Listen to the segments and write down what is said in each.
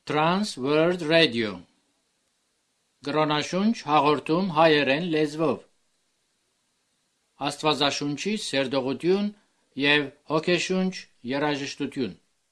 Trans World Radio Գրոնաշունչ հաղորդում հայերեն լեզվով Աստվածաշունչի սերտողություն և հոգեշունչ երաժշտություն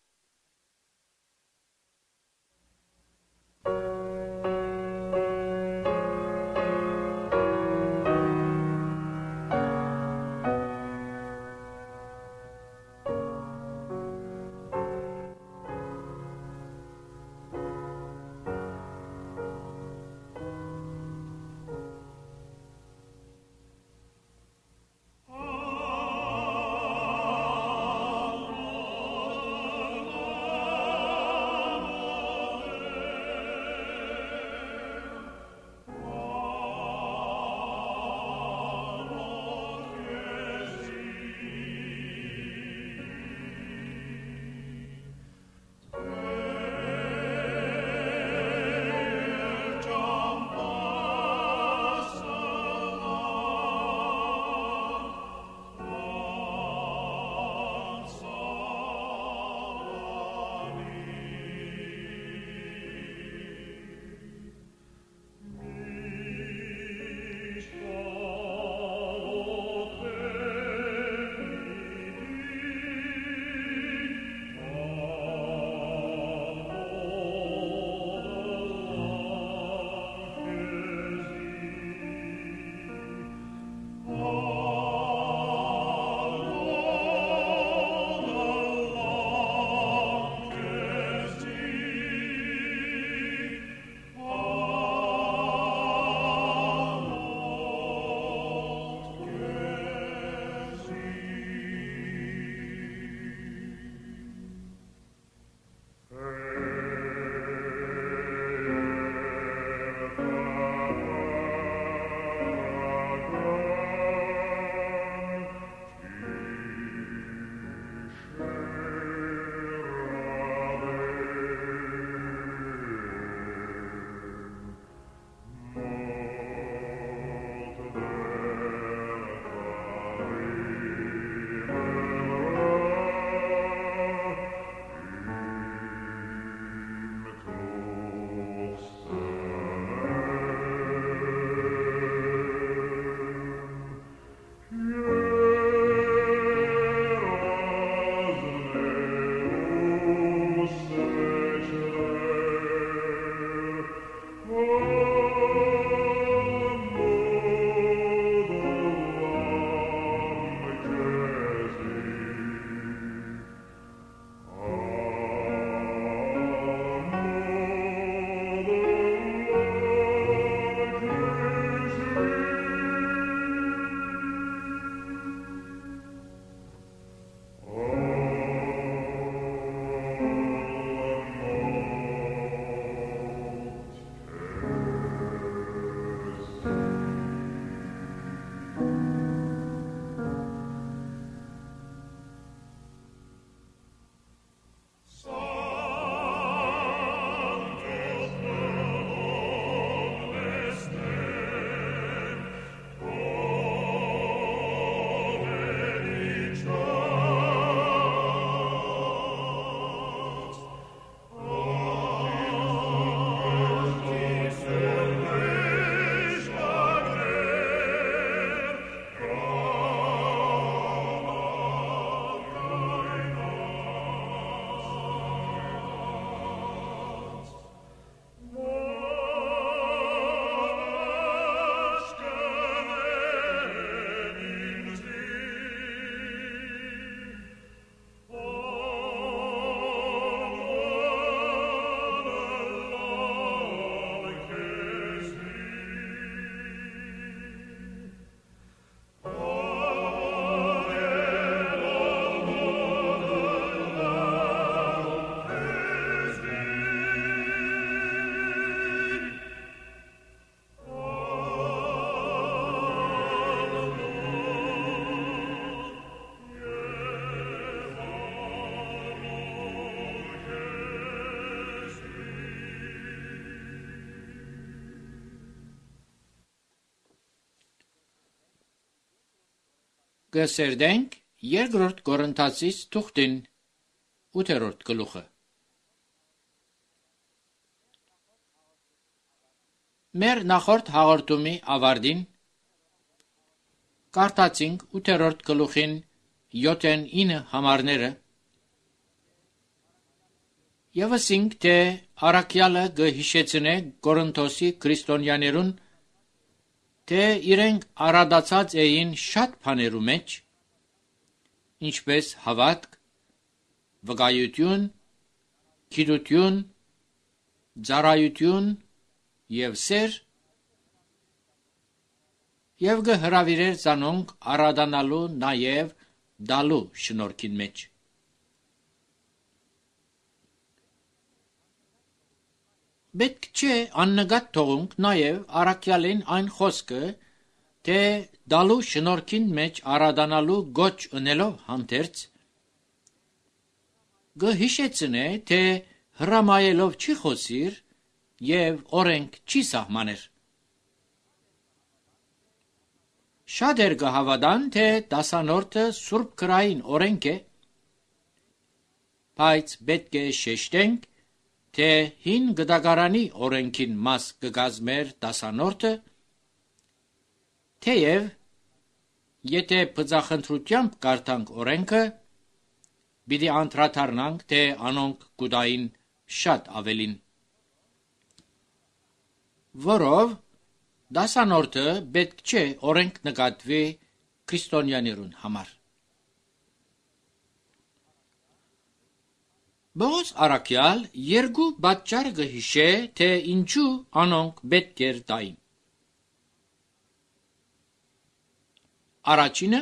Գսերդենք երկրորդ Կորինթացիս թուղթին 8-րդ գլուխը Մեր նախորդ հաղորդումի ավարտին կարդացինք 8-րդ գլուխին 7-9 համարները եւ ասինք, թե առաքյալը գհիշեցնե Կորինթոսի քրիստոնյաներուն, թե իրենք արադացած էին շատ բաներու մեջ, ինչպես հավատք, վկայություն, գիտություն, ծառայություն եւ սեր, եւ գհրավիրեր ցանոնք արադանալու նաեւ դալու շնորհքին մեջ։ Պետք չէ աննկատ թողունք նաեւ առաքյալին այն խոսքը, թե դալու շնորհքին մեջ արադանալու գոչ ընելով հանդերձ, գհիշեցնե, թե հրամայելով չի խոսիր եւ օրենք չի սահմաներ։ Շատեր կհավատան, թե դասանորդը Սուրբ Գրային օրենք է, բայց պետք է շեշտենք, թե հին գդագարանի օրենքին մաս կգազմեր դասանորդը, թեև եթե բծախնդրությամբ կարդանք օրենքը, պիտի անդրադառնանք, թե անոնք գուտային շատ ավելին։ Որով դասանորդը պետք չէ օրենք նկատվի քրիստոնյաներուն համար։ Բողոս առաքյալ երկու պատճառ կհիշե, թե ինչու անոնք պետք էր տային։ Առաջինը,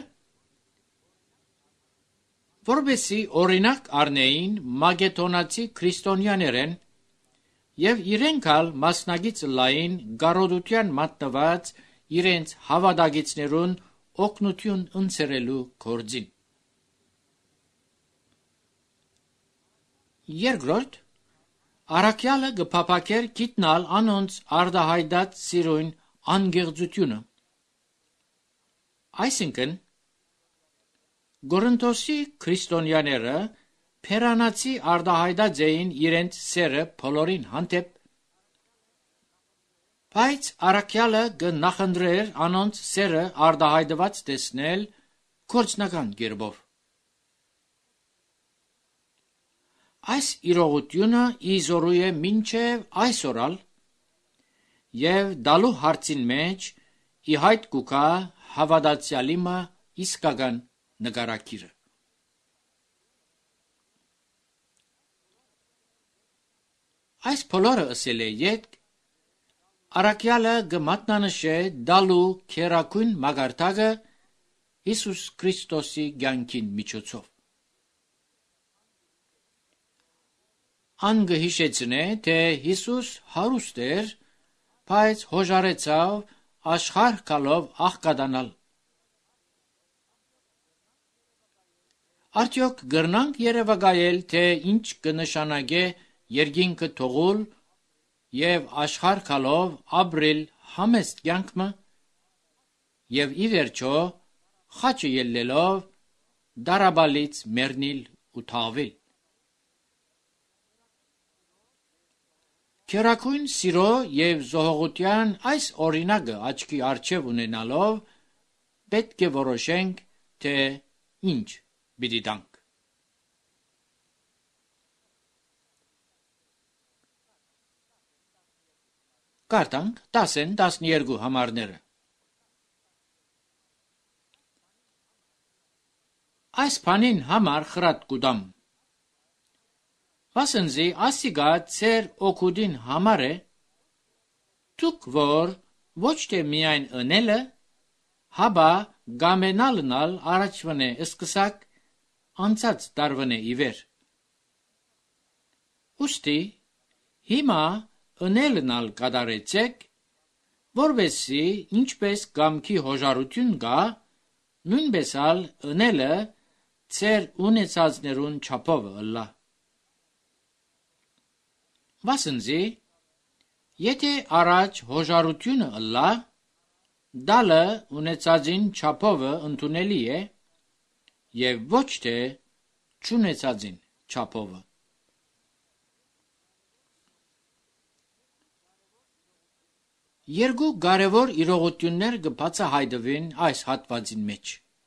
որպեսզի օրինակ առնեին մագեդոնացի քրիստոնյաներեն եւ իրենք ալ մասնագից լային գարոդության մատնված իրենց հավատագիցներուն օգնություն ընձեռելու գործին։ Երկրորդ, առաքյալը կփափակեր գիտնալ անոնց արդահայտած սիրուն անգեղծությունը։ Այսինքն, Կորինթոսի քրիստոնյաները փերանացի արդահայտած էին իրենց սերը բոլորին հանդեպ, բայց առաքյալը կնախընտրեր անոնց սերը արդահայտված տեսնել գործնական կերպով։ Այս իրողությունը իզորու է մինչև այսօրալ եւ դալու հարցին մեջ ի հայտ կուկա հավատացյալի մը իսկական նկարակիրը։ Այս բոլորը ասել է յետք, առաքյալը կմատնանշե դալու քերակույն մագարտակը Հիսուս Քրիստոսի կյանքին միջոցով։ Ան կհիշեցնե, թե Հիսուս հարուստ էր, բայց հոժարեցավ աշխարհ գալով աղքատանալ։ Արդյոք գրնանք երևակայել, թե ինչ կնշանակե երկինքը թողուլ եւ աշխարհ գալով ապրել համեստ կյանքը եւ ի վերջո խաչը ելնելով դարաբալից մեռնիլ ու թաղվել։ Քերակույն սիրո եւ զոհողության այս օրինակը աչքի առջև ունենալով պետք է որոշենք, թե ինչ պիտի տանք։ Կարդանք 10-12 համարները։ Այս բանին համար խրատ կուտամ, վասնզի ասիգա ծեր օգուտին համար է, դուք որ ոչ թե միայն ընելը, հաբա գամենալնալ առաջվնե սկսակ անցած տարվնե իվեր։ Ուստի հիմա ընելնալ կատարեցեք, որովհետեւ ինչպես կամքի հոժարություն կա, նույնպես ալ ընելը ծեր ունեցածներուն չափով ըլլա։ Վասնզի, եթե առաջ հոժարությունը ըլլա, դալը ունեցածին չափովը ընդունելի է եւ ոչ թե չունեցածին չափովը։ Երկու կարևոր իրողություններ կբացահայտվին այս հատվածին մեջ։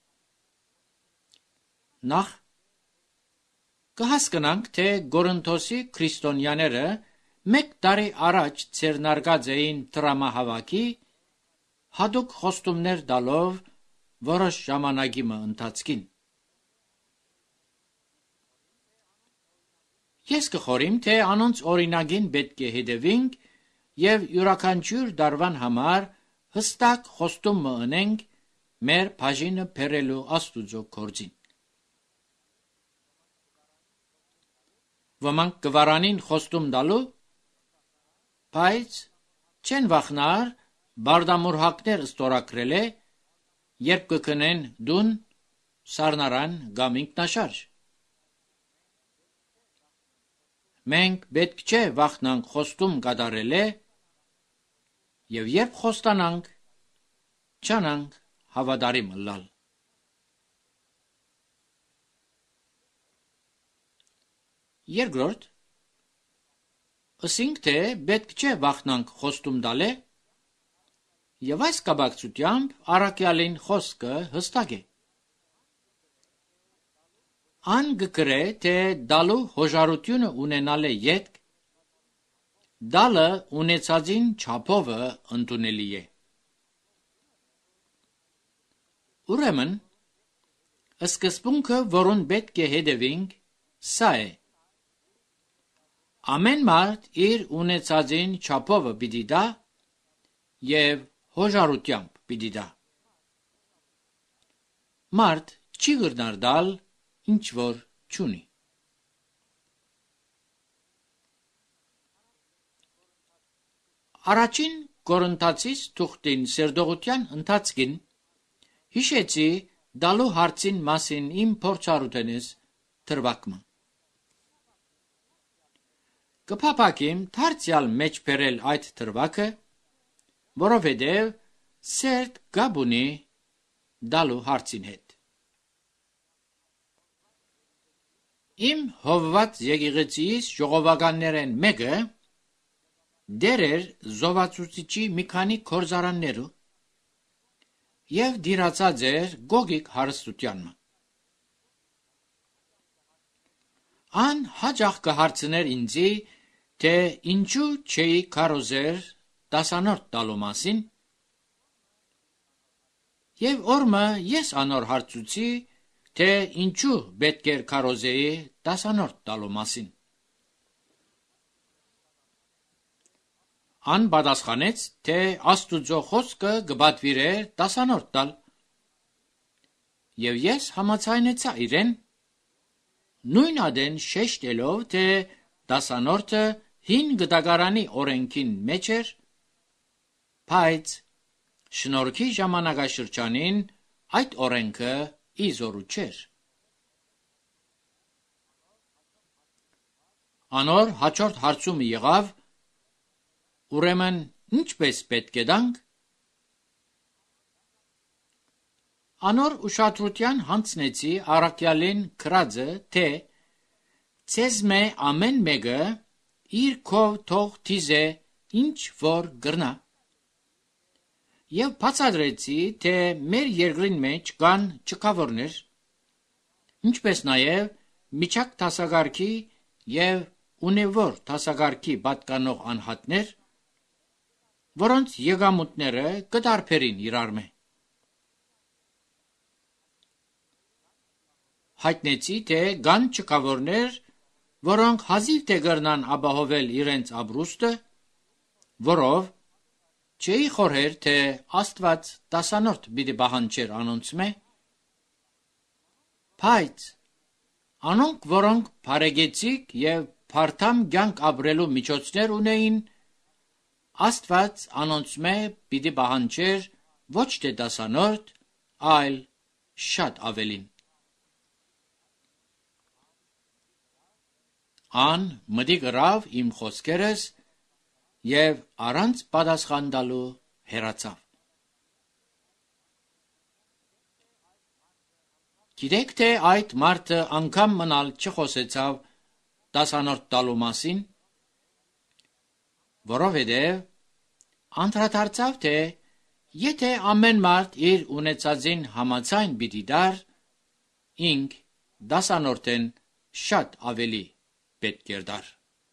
Նախ կհասկանանք, թե Կորինթոսի քրիստոնյաները մեկ տարի առաջ ցերնարգած էին տրամահավաքի հատուկ խոստումներ տալով որոշ ժամանակի ընթացքին։ Ես կխորիմ, թե անոնց օրինակին պետք է հետևենք եւ յուրաքանչյուր դարվան համար հստակ խոստում մընենք մեր բաժինը բերելու Աստուծո գործին։ Ոմանք կվարանին խոստում տալու, բայց չեն վախնար բարդամուրհակներ ստորագրել է, երբ կգնեն դուն, սառնարան կամ ինքնաշարժ։ Մենք պետք չէ վախնանք խոստում կատարել է, եւ երբ խոստանանք, չանանք հավատարիմ ըլլալ։ Երկրորդ, ըսինք, թե պետք չէ վախնանք խոստում տալը, եւ այս կապակցությամբ առաքյալին խոսքը հստակ է։ Ան գկրե, թե դալու հոժարությունը ունենալ է ետք, դալը ունեցածին չափովը ընդունելի է։ Ուրեմն, սկզբունքը, որուն պետք է հետևենք, սա է. ամեն մարդ իր ունեցածին չափովը պիտի տա եւ հոժարությամբ պիտի տա։ Մարդ չի գրնար տալ, ինչ որ չունի։ Առաջին Կորինթացիս թուղթին սերտողության ընթացքին հիշեցի դալու հարցին մասին իմ փորձառութենես թրվակումը։ Կփափակեմ դարձյալ մեջ բերել այդ թրվակը, որովհետև սերտ գաբ ունի դալու հարցին հետ։ Իմ հովված եկեղեցիս ժողովականներեն մեկը դեր էր զովացուցիչի մի քանի գործարաններու եւ դիրացած էր գոգիկ հարստությանն։ Ան հաճախ կհարցներ ինձի, թե ինչու չէի կարոզեր տասանորդ տալու մասին, եւ օրմը ես անոր հարցուցի, թե ինչու պետք էր կարոզեի տասանորդ տալու մասին։ Ան պատասխանեց, թե Աստուծո խոսքը կբատվիրեր տասանորդ տալ, եւ ես համաձայնեցա իրեն, նույն ադեն շեշտելով, թե տասանորդը հին գտակարանի օրենքին մեջ էր, բայց շնորհքի ժամանակաշրջանին այդ օրենքը իզորու չէր։ Անոր հաջորդ հարցումը եղավ, ուրեմն ինչպես պետք է տանք։ Անոր ուշադրության հանձնեցի առաքյալին քրածը, թե ցեզմե ամեն մեկը իր քով թող թիզե ինչ որ գրնա, եւ բացատրեցի, թե մեր երկրին մեջ կան չքավորներ, ինչպես նաեւ միջակ դասակարգի եւ ունևոր դասակարգի պատկանող անհատներ, որոնց եկամուտները կտարբերին իրար մե։ Հայտնեցի, թե կան չքավորներ, որոնք հազիվ թե կրնան ապահովել իրենց ապրուստը, որով չէի խորհեր, թե Աստված տասանորդ պիտի պահանջեր անոնց մե, բայց անոնք, որոնք բարեգեցիկ եւ փարթամ կյանք ապրելու միջոցներ ունեին, Աստված անոնց մե պիտի պահանջեր ոչ թե տասանորդ, այլ շատ ավելին։ Ան մտի գրավ իմ խոսքերս եւ առանց պատասխան տալու հեռացավ։ Գիտեք, թե այդ մարդը անգամ մնալ չխոսեցավ տասանորդ տալու մասին, որովհետև անդրադարձավ, թե եթե ամեն մարդ իր ունեցածին համաձայն պիտի դար, ինք դասանորդեն շատ ավելի պետք էր դար։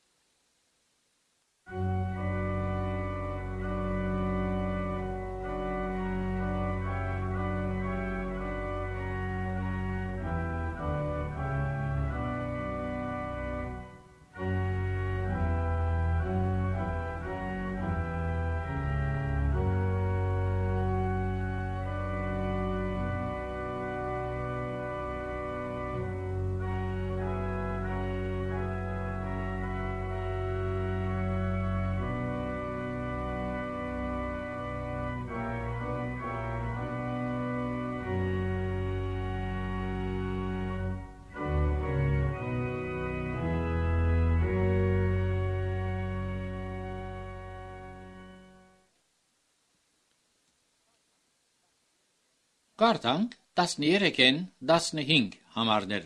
Կարդանք 13-ին 15 համարները։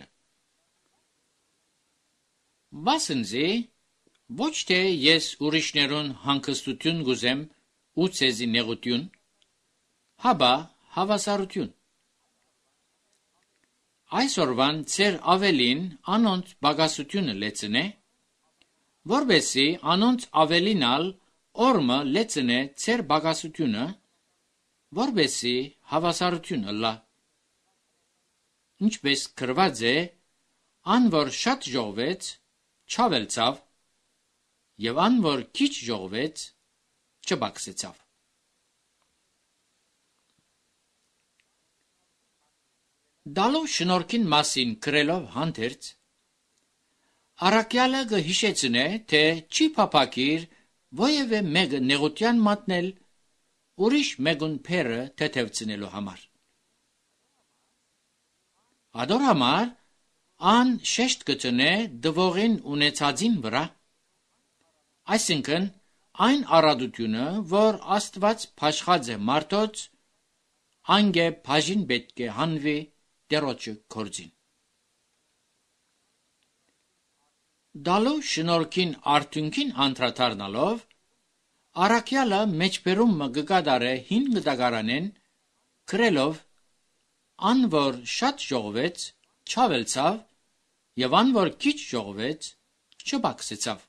Վասնզի ոչ թե ես ուրիշներուն հանգստություն գուզեմ ու ցեզի նեղություն, հաբա հավասարություն։ Այսօրվան ցեր ավելին անոնց բագասությունը լեցնե, որբեսի անոնց ավելինալ օրմը լեցնե ցեր բագասությունը, որբեսի հավասարություն ըլլա։ Ինչպես գրված է, ան որ շատ ժողվեց, չավելցավ, եւ ան որ քիչ ժողվեց, չբաքսեցավ։ Դալով շնորհքին մասին գրելով հանդերձ, առաքյալը կհիշեցնե, թե չի փափակիր ովևէ մեկը նեղության մատնել ուրիշ մեկուն փերը թեթևցնելու համար։ Ադոր համար ան շեշտ կտնե դվողին ունեցածին վրա, այսինքն այն առատությունը, որ Աստված փաշխած է մարդոց, անգե բաժին պետք է հանվի Տերոջը գործին։ Դալու շնորհքին արդյունքին անդրադառնալով, առաքյալը մեջբերումը կկատարե 5 դագարանեն, գրելով ան որ շատ ժողվեց, չավելցավ, եւ ան որ քիչ ժողվեց, չբաքսեցավ։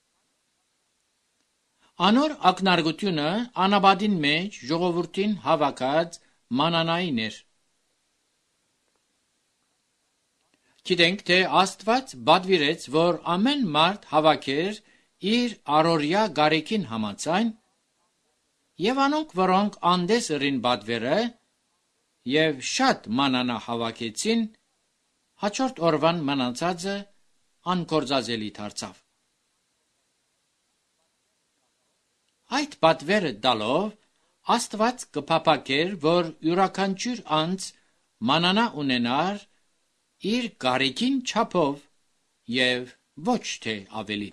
Անոր ակնարկությունը անաբադին մեջ ժողովրդին հավաքած մանանային էր։ Գիտենք, թե Աստված բադվիրեց, որ ամեն մարդ հավաքեր իր առօրյա գարեկին համաձայն, եւ անոնք, որոնք անդես ըրին բադվերը, եւ շատ մանանա հավաքեցին, հաջորդ օրվան մնացածը անկործածելի դարձավ։ Այդ բադվերը տալով, Աստված կփափակեր, որ յուրաքանչյուր անձ մանանա ունենար իր գարեկին չափով եւ ոչ թե ավելի։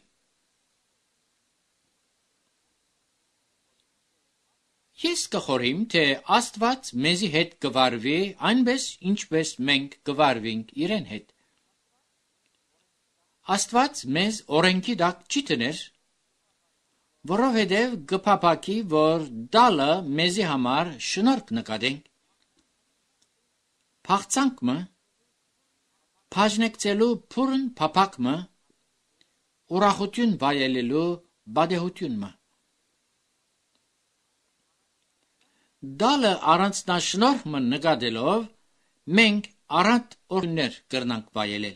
Ես կխորհեմ, թե Աստված մեզի հետ կվարվի այնպես, ինչպես մենք կվարվենք իրեն հետ։ Աստված մեզ օրենքի տակ չի տներ, որովհետև կփափակի, որ դալը մեզի համար շնորհք նկատենք։ Փախցանքը, բաժնեկցելու փուրն փափակը, ուրախություն վայելելու բադեհությունը։ Դալը առանձնաշնորհը նկատելով, մենք առանց օրներ կրնանք վայելել։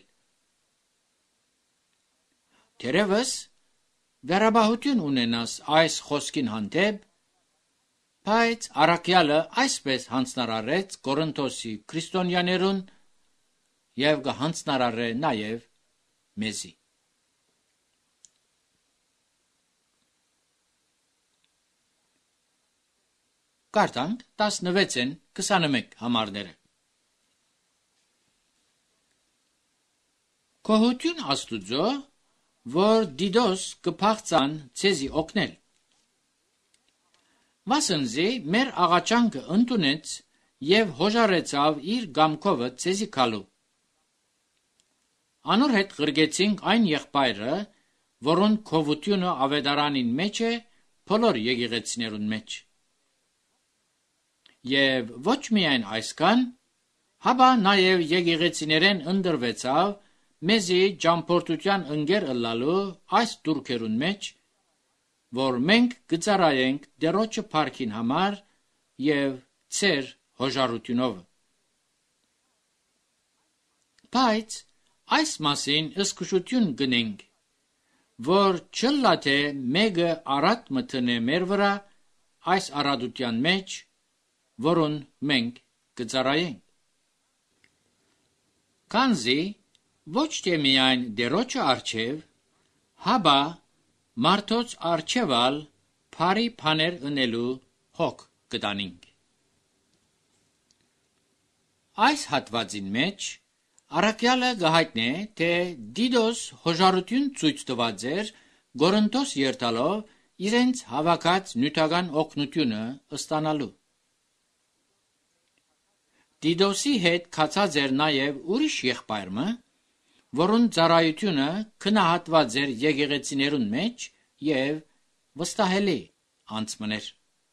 Թերևս վերաբահություն ունենաս այս խոսքին հանդեպ, բայց առաքյալը այսպես հանձնարարեց Կորինթոսի քրիստոնյաներուն եւ կհանձնարարե նաեւ մեզի։ Կարդանք 16-ին 21 համարները։ Կողություն Աստուծո, որ դիդոս կփախցան ցեզի օգնել։ Վասնզի մեր աղաչանքը ընդունեց եւ հոժարեցավ իր գամքովը ցեզի քալու։ Անոր հետ գրգեցինք այն եղբայրը, որոն քովությունը ավետարանին մեջ է բոլոր եկեղեցիներուն մեջ։ Եվ ոչ միայն այսքան, հաբա նաև եկեղեցիներեն ընդրվեցավ մեզի ճամփորդության ընկեր ըլլալու այս դուրքերուն մեջ, որ մենք գծարայենք դերոջը փառքին համար եւ ծեր հոժարությունով։ Բայց այս մասին ըսկուշություն գնենք, որ չլա թե մեկը արատ մտնե մեր վրա այս արադության մեջ, որուն մենք գծարայենք։ Քանզի ոչ թե միայն դերոջը արչև, հաբա մարդոց արչևալ փարի փաներ ընելու հոգ կտանինք։ Այս հատվածին մեջ առաքյալը գահիտնե, թե Դիդոս հոժարություն ցույց տված էր Կորինթոս երթալով իրենց հավաքած նյութական օգնությունը ստանալու։ Դիդոսի հետ կացած էր նաև ուրիշ եղբայրը, որուն ծառայությունը քնահատված էր եկեղեցիներուն մեջ եւ վստահելի անցմներ։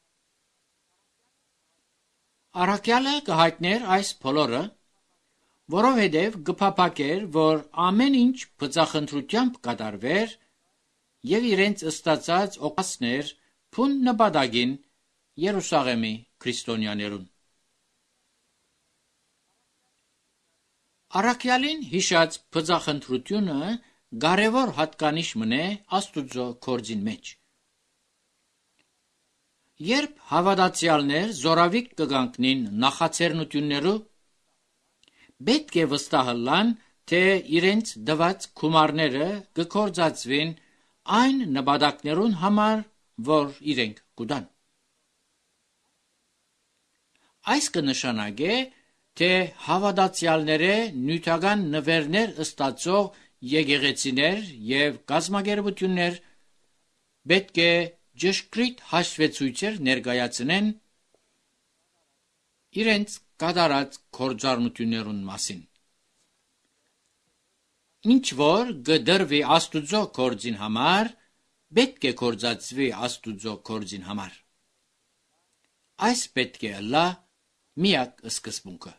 Առաքյալը կհայտներ այս բոլորը, որովհետև կփափակեր, որ ամեն ինչ բծախնդրությամբ կատարվեր եւ իրենց ստացած օգասներ փուն նպատակին Երուսաղեմի քրիստոնյաներուն։ Առաքյալին հիշած բծախնդրությունը կարևոր հատկանիշ մնե Աստուծո գործին մեջ։ Երբ հավատացյալներ զորավիկ կգանքնին նախաձեռնություններու, պետք է վստահելան, թե իրենց դված գումարները կգործածվին այն նպատակներուն համար, որ իրենք կուտան։ Այս կնշանակե, թե հավատացյալները նյութական նվերներ ստացող եկեղեցիներ եւ կազմակերպություններ պետք է ճշգրիտ հաշվեցույցեր ներկայացնեն իրենց կատարած գործառնություններուն մասին։ Ինչ որ գդրվի Աստուծո գործին համար, պետք է գործածվի Աստուծո գործին համար։ Այս պետք է լա միակ սկզբունքը։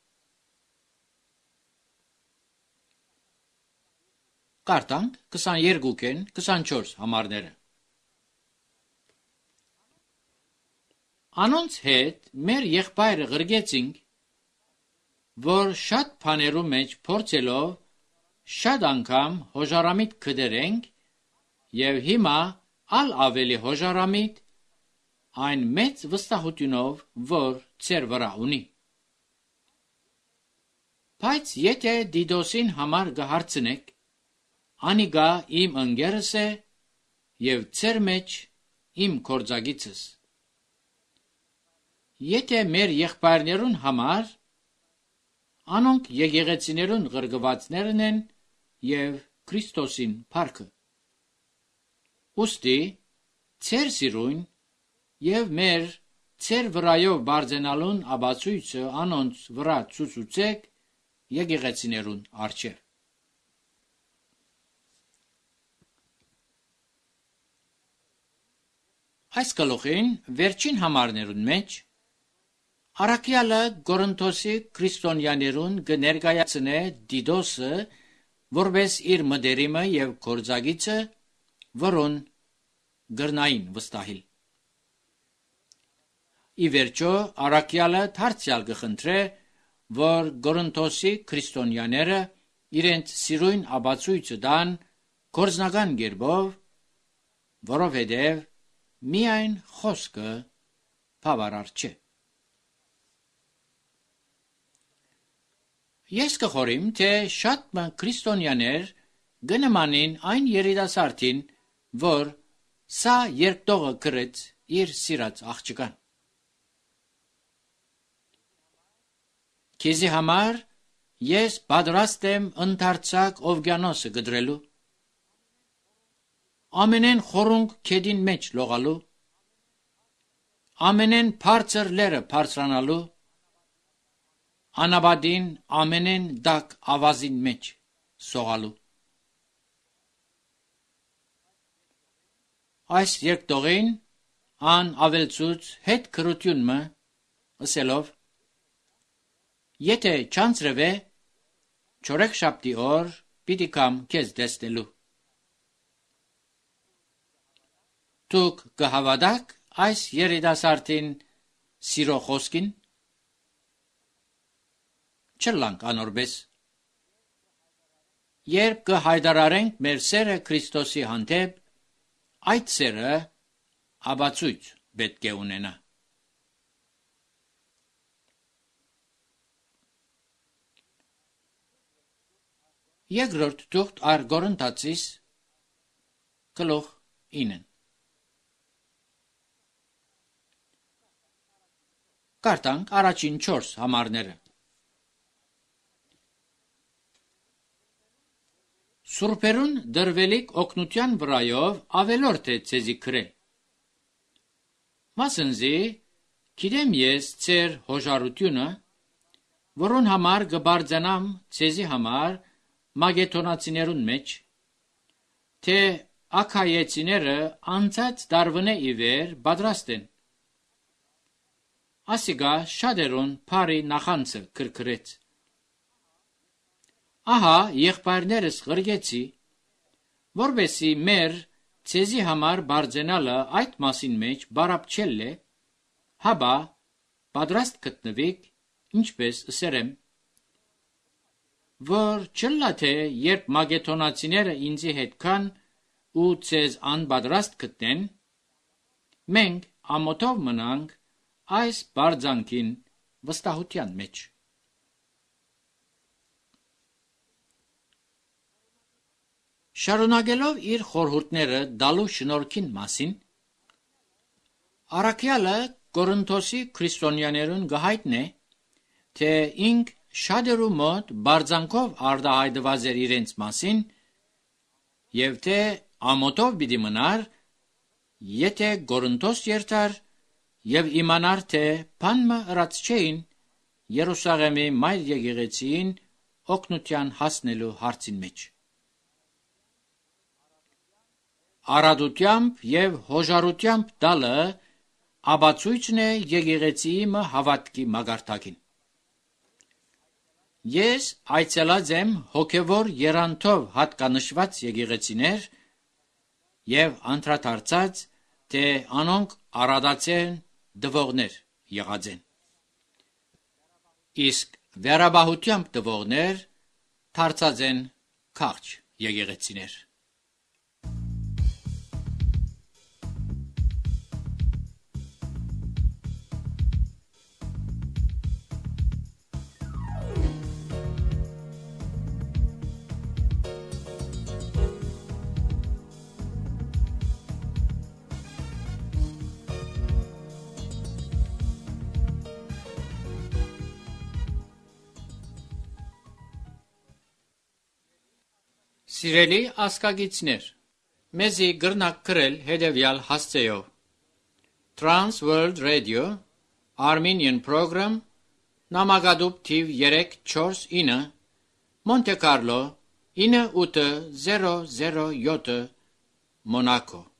Կարդանք 22-ն 24 համարները։ Անոնց հետ մեր եղբայրը ղրգեցինք, որ շատ բաներու մեջ փորձելով շատ անգամ հոժարամիտ կդերենք եւ հիմա ալ ավելի հոժարամիտ այն մեծ վստահությունով, որ ծեր վրա ունի։ Բայց եթե Դիդոսին համար կհարցնեք, անիգա իմ ընկերս է եւ ծեր մեջ իմ կորձագիցս։ Եթե մեր եղբայրներուն համար, անոնք եկեղեցիներուն ղրգվածներն են եւ Քրիստոսին փառքը։ Ուստի ծեր սիրուն եւ մեր ծեր վրայով բարձենալուն աբացույցը անոնց վրա ցուցուցեք եկեղեցիներուն առջև։ Այս գլուխին վերջին համարներուն մեջ առաքյալը Կորինթոսի քրիստոնյաներուն կներկայացնե Դիդոսը որպես իր մտերիմը եւ գործագիցը, որոն գրնային վստահիլ։ Ի վերջո առաքյալը դարձյալ կխնդրե, որ Կորինթոսի քրիստոնյաները իրենց սիրուն աբացույցը տան գործնական կերպով, որովհետև միայն խոսքը բավարար չէ։ Ես կխորիմ, թե շատ քրիստոնյաներ գնմանին այն երիտասարդին, որ սա երկտողը գրեց իր սիրած աղջկան։ Քեզի համար ես պատրաստ եմ ընդարձակ օվկիանոսը գդրելու, ամենեն խորունկ քեդին մեջ լողալու, ամենեն բարձր լերը բարձրանալու, անաբադին ամենեն դակ ավազին մեջ սողալու։ այս երկտողին ան ավելցուց հետ քրություն մը ըսելով եթե չանցրվե չորեքշաբթի օր պիտի կամ քեզ դեսնելու Դուք կհավատաք այս երիտասարդին սիրո խոսքին Չլանք անորբես Երբ կհայտարարենք մեր սերը Քրիստոսի հանդեպ այդ սերը ապացույց պետք է ունենա Երկրորդ թուղթ առ Կորինթացիս գլուխ 9 Կարդանք առաջին 4 համարները Սուրբերուն դրվելիք օգնության վրայով ավելորդ է ցեզի քրել Մասնզի գիտեմ ես ծեր հոժարությունը որոն համար կբարձանամ ցեզի համար մագետոնացիներուն մեջ թե ակայեցիները անցած դարվնե իվեր պատրաստ են Ասիգա շատերուն բարի նախանցը քրքրեց Ահա եղբայրներս ղրգեցի որբեսի մեր ցեզի համար բարձենալը այդ մասին մեջ բարապչել է հաբա պատրաստ գտնվիկ ինչպես ասերեմ որ չլա թե երբ մագետոնացիները ինձի հետ կան ու ցեզ անպատրաստ գտնեն մենք ամոթով մնանք այս բարձանքին վստահության մեջ Շարունակելով իր խորհուրդները դալու շնորհքին մասին Արաքյալը Կորինթոսի քրիստոնյաներուն գահիտնե թե ինք շատերու մոտ բարձանքով արդահայտված էր իրենց մասին եւ թե ամոթով պիտի մնար եթե Կորինթոս երթար եւ իմանար թե բանմը ըրած չէին Երուսաղեմի մայր եկեղեցին օգնության հասնելու հարցին մեջ Արադությամբ եւ հոժարությամբ դալը ապացույցն է եկեղեցիի մը հավատքի մագարտակին Ես այցելած եմ հոգևոր երանթով հատկանշված եկեղեցիներ եւ անդրադարձած թե անոնք արադացեն դվողներ եղած են Իսկ վերաբահությամբ դվողներ դարձած են քարջ եկեղեցիներ Սիրելի ասկագիցներ, մեզի գրնակ գրել հետևյալ հասցեով Trans World Radio, Armenian Program, նամակադուպ թիվ 349, Monte Carlo, 9807, Monaco